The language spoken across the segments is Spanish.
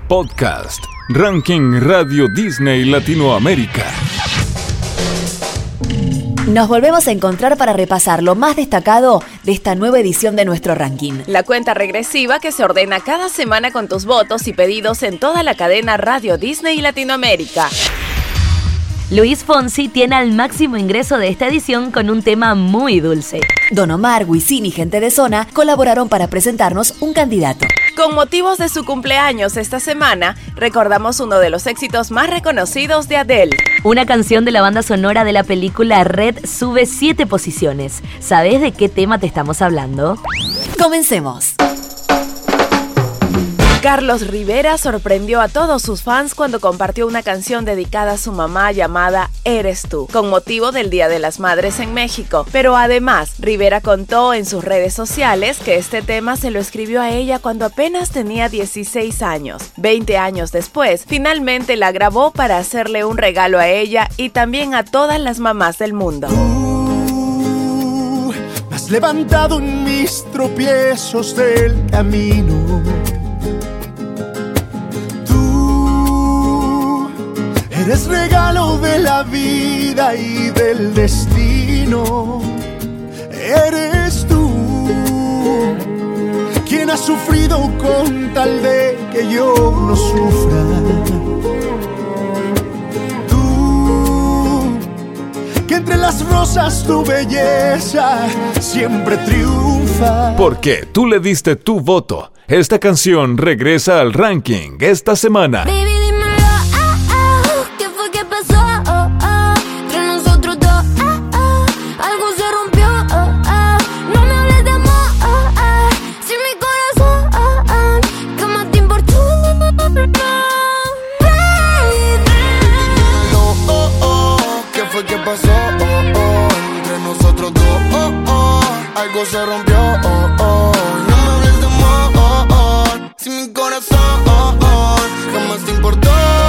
Podcast, Ranking Radio Disney Latinoamérica. Nos volvemos a encontrar para repasar lo más destacado de esta nueva edición de nuestro ranking. La cuenta regresiva que se ordena cada semana con tus votos y pedidos en toda la cadena Radio Disney Latinoamérica. Luis Fonsi tiene al máximo ingreso de esta edición con un tema muy dulce. Don Omar, Wisin y Gente de Zona colaboraron para presentarnos un candidato. Con motivos de su cumpleaños esta semana, recordamos uno de los éxitos más reconocidos de Adele. Una canción de la banda sonora de la película Red sube 7 posiciones. ¿Sabes de qué tema te estamos hablando? Comencemos. Carlos Rivera sorprendió a todos sus fans cuando compartió una canción dedicada a su mamá llamada Eres tú, con motivo del Día de las Madres en México. Pero además, Rivera contó en sus redes sociales que este tema se lo escribió a ella cuando apenas tenía 16 años. 20 años después, finalmente la grabó para hacerle un regalo a ella y también a todas las mamás del mundo. Tú me has levantado en mis tropiezos del camino. Eres regalo de la vida y del destino. Eres tú quien ha sufrido con tal de que yo no sufra. Tú que entre las rosas tu belleza siempre triunfa. Porque tú le diste tu voto. Esta canción regresa al ranking esta semana. ¿Qué pasó? Entre nosotros dos, algo se rompió, no me hables de amor, si mi corazón jamás te importó,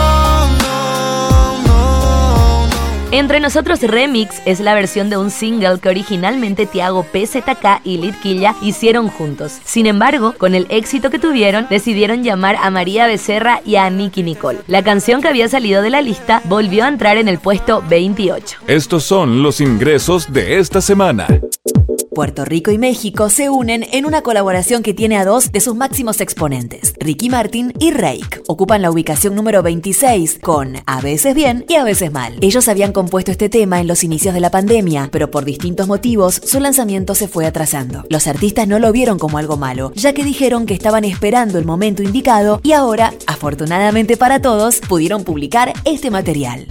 no. Entre Nosotros Remix es la versión de un single que originalmente Tiago PZK y Litquila hicieron juntos. Sin embargo, con el éxito que tuvieron, decidieron llamar a María Becerra y a Nicki Nicole. La canción que había salido de la lista volvió a entrar en el puesto 28. Estos son los ingresos de esta semana. Puerto Rico y México se unen en una colaboración que tiene a dos de sus máximos exponentes, Ricky Martin y Reik. Ocupan la ubicación número 26 con A veces bien y a veces mal. Ellos habían compuesto este tema en los inicios de la pandemia, pero por distintos motivos su lanzamiento se fue atrasando. Los artistas no lo vieron como algo malo, ya que dijeron que estaban esperando el momento indicado y ahora, afortunadamente para todos, pudieron publicar este material.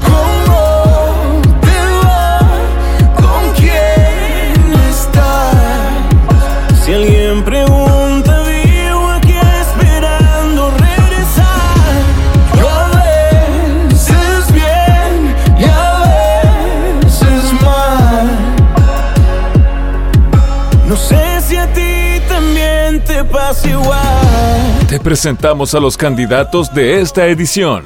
Si alguien pregunta, vivo aquí esperando regresar. Yo a veces bien y a veces mal. No sé si a ti también te pasa igual. Te presentamos a los candidatos de esta edición.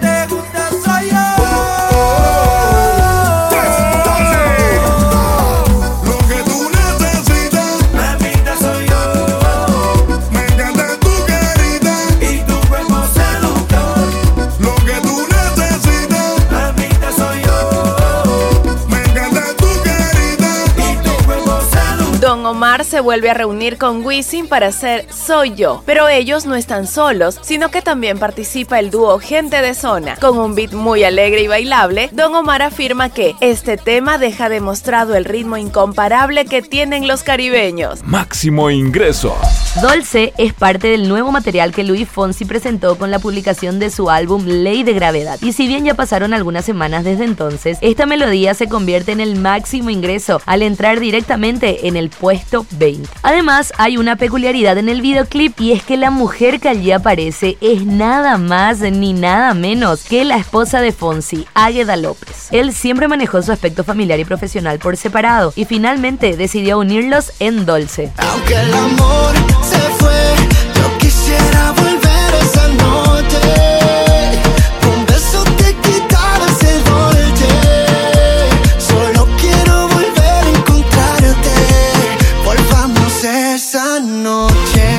Don Omar se vuelve a reunir con Wisin para hacer Soy Yo, pero ellos no están solos, sino que también participa el dúo Gente de Zona. Con un beat muy alegre y bailable, Don Omar afirma que este tema deja demostrado el ritmo incomparable que tienen los caribeños. Máximo ingreso. Dolce es parte del nuevo material que Luis Fonsi presentó con la publicación de su álbum Ley de Gravedad. Y si bien ya pasaron algunas semanas desde entonces, esta melodía se convierte en el máximo ingreso al entrar directamente en el puesto 20. Además, hay una peculiaridad en el videoclip y es que la mujer que allí aparece es nada más ni nada menos que la esposa de Fonsi, Águeda López. Él siempre manejó su aspecto familiar y profesional por separado y finalmente decidió unirlos en Dolce. Aunque el amor se fue, yo quisiera volver esa noche. Con besos te quitabas el dolce. Solo quiero volver a encontrarte. Volvamos esa noche. En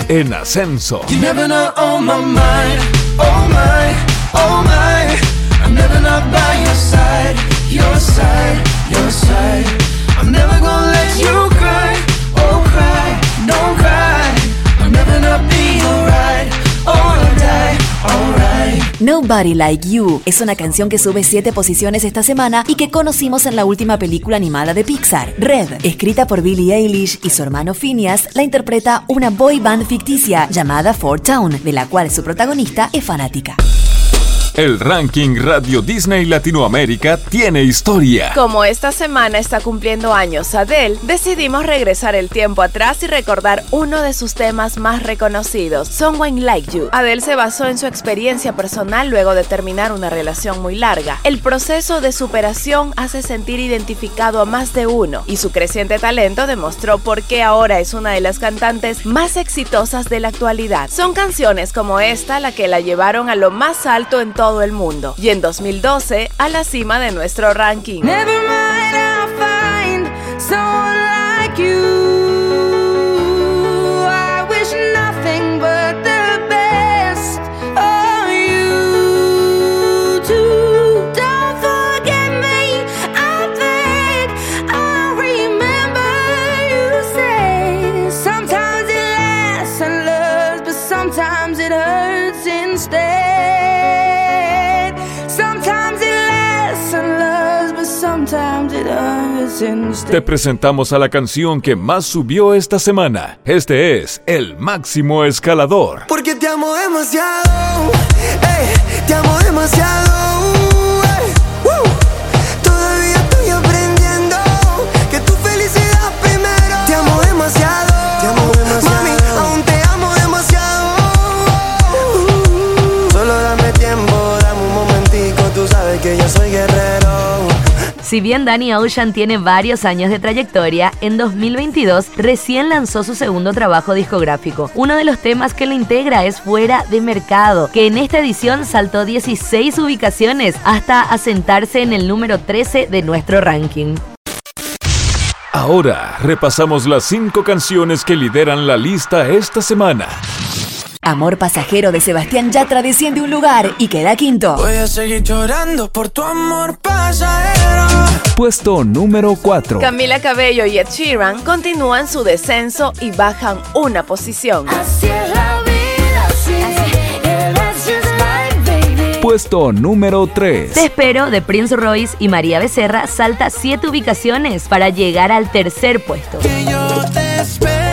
descenso. You never know, oh my mind, oh my, oh my. I'm never not by your side, your side, your side. I'm never gonna let you cry, oh cry, don't cry. I'm never not be alright, alright, alright. Nobody Like You es una canción que sube 7 posiciones esta semana y que conocimos en la última película animada de Pixar, Red. Escrita por Billie Eilish y su hermano Phineas, la interpreta una boy band ficticia llamada Fort Town, de la cual su protagonista es fanática. El ranking Radio Disney Latinoamérica tiene historia. Como esta semana está cumpliendo años Adele, decidimos regresar el tiempo atrás y recordar uno de sus temas más reconocidos, Someone Like You. Adele se basó en su experiencia personal luego de terminar una relación muy larga. El proceso de superación hace sentir identificado a más de uno y su creciente talento demostró por qué ahora es una de las cantantes más exitosas de la actualidad. Son canciones como esta la que la llevaron a lo más alto en todo el mundo y en 2012 a la cima de nuestro ranking. Never mind, I'll find someone like you. I wish nothing but the best for you too. Don't forget me, I beg. I remember you say sometimes it lasts and loves, but sometimes it hurts instead. Te presentamos a la canción que más subió esta semana. Este es El Máximo Escalador. Porque te amo demasiado, te amo demasiado. Todavía estoy aprendiendo que tu felicidad primero. Te amo demasiado, mami, aún te amo demasiado. Solo dame tiempo, dame un momentico, tú sabes que yo soy guerrero. Si bien Danny Ocean tiene varios años de trayectoria, en 2022 recién lanzó su segundo trabajo discográfico. Uno de los temas que lo integra es Fuera de Mercado, que en esta edición saltó 16 ubicaciones hasta asentarse en el número 13 de nuestro ranking. Ahora repasamos las 5 canciones que lideran la lista esta semana. Amor Pasajero de Sebastián Yatra desciende un lugar y queda quinto. Voy a seguir llorando por tu amor pasajero. Puesto número 4. Camila Cabello y Ed Sheeran continúan su descenso y bajan una posición. Así es la vida, así that's just life, baby. Puesto número 3. Te espero de Prince Royce y María Becerra salta 7 ubicaciones para llegar al tercer puesto. Que yo te espero.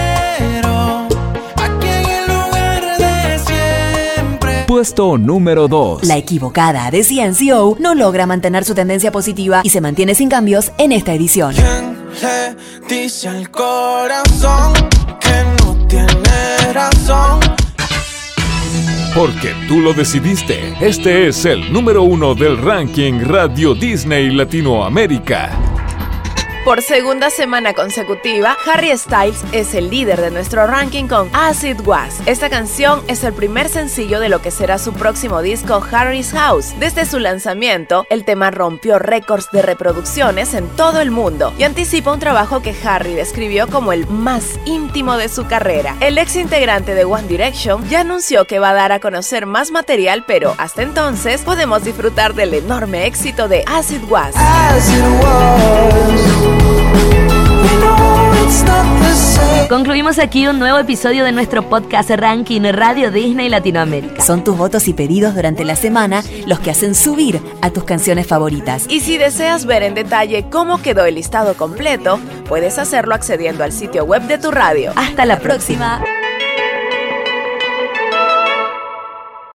Puesto número 2. La Equivocada de CNCO no logra mantener su tendencia positiva y se mantiene sin cambios en esta edición. ¿Quién le dice al corazón que no tiene razón? Porque tú lo decidiste. Este es el número 1 del ranking Radio Disney Latinoamérica. Por segunda semana consecutiva, Harry Styles es el líder de nuestro ranking con As It Was. Esta canción es el primer sencillo de lo que será su próximo disco Harry's House. Desde su lanzamiento, el tema rompió récords de reproducciones en todo el mundo y anticipa un trabajo que Harry describió como el más íntimo de su carrera. El ex integrante de One Direction ya anunció que va a dar a conocer más material, pero hasta entonces podemos disfrutar del enorme éxito de As It Was. As it was. Concluimos aquí un nuevo episodio de nuestro podcast Ranking Radio Disney Latinoamérica. Son tus votos y pedidos durante la semana los que hacen subir a tus canciones favoritas. Y si deseas ver en detalle cómo quedó el listado completo, puedes hacerlo accediendo al sitio web de tu radio. Hasta la próxima.